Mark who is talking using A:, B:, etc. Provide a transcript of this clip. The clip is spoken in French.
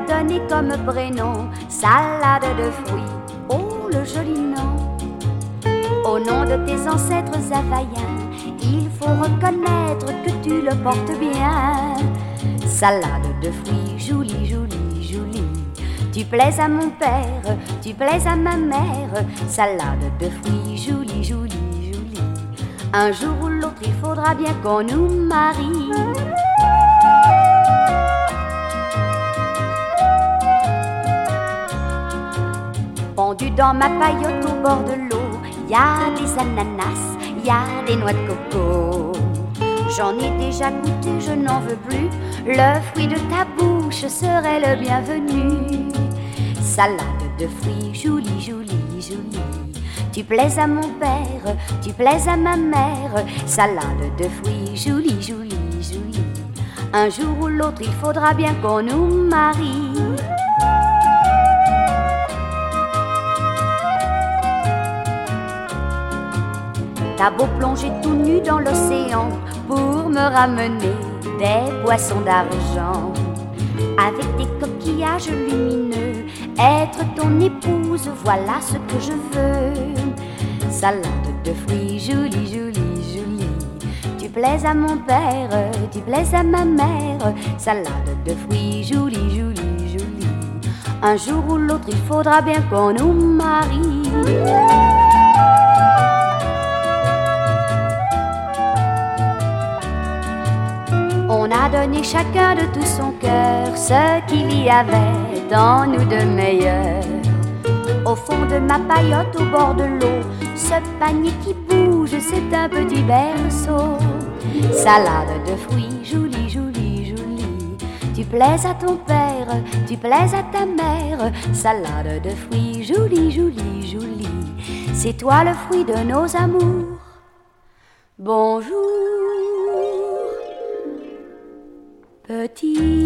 A: donné comme prénom salade de fruits. Oh, le joli nom! Au nom de tes ancêtres havaïens, il faut reconnaître que tu le portes bien. Salade de fruits, jolie, jolie, jolie. Tu plais à mon père, tu plais à ma mère. Salade de fruits, jolie, jolie, jolie. Un jour ou l'autre, il faudra bien qu'on nous marie. Pendu dans ma paillote au bord de l'eau, y a des ananas, y a des noix de coco. J'en ai déjà goûté, je n'en veux plus. Le fruit de ta bouche serait le bienvenu. Salade de fruits, jolie, jolie, jolie. Tu plais à mon père, tu plais à ma mère. Salade de fruits, jolie, jolie, jolie. Un jour ou l'autre, il faudra bien qu'on nous marie. T'as beau plonger tout nu dans l'océan pour me ramener des poissons d'argent. Avec des coquillages lumineux, être ton épouse, voilà ce que je veux. Salade de fruits, jolie, jolie, jolie. Tu plais à mon père, tu plais à ma mère. Salade de fruits, jolie, jolie, jolie. Un jour ou l'autre, il faudra bien qu'on nous marie. On a donné chacun de tout son cœur ce qu'il y avait dans nous de meilleur. Au fond de ma paillote au bord de l'eau, ce panier qui bouge, c'est un petit berceau. Salade de fruits, jolie, jolie, jolie. Tu plais à ton père, tu plais à ta mère. Salade de fruits, jolie, jolie, jolie. C'est toi le fruit de nos amours. Bonjour, petit